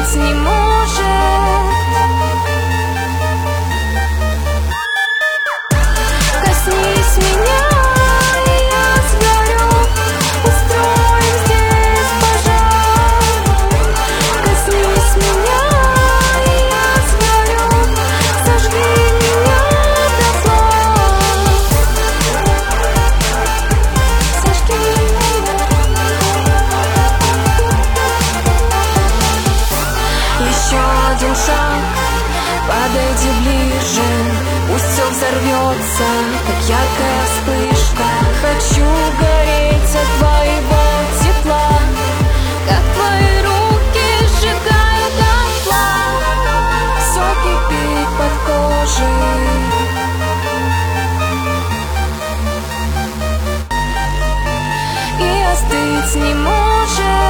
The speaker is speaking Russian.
остыть не может. Коснись меня, и я сгорю. Устроим здесь пожар. Коснись меня, и я сгорю. Сожги меня дотла. Сожги меня. Еще один шаг, подойди ближе. Пусть все взорвется, как яркая вспышка. Хочу гореть от твоего тепла, как твои руки сжигают дотла. Все кипит под кожей, и остыть не может.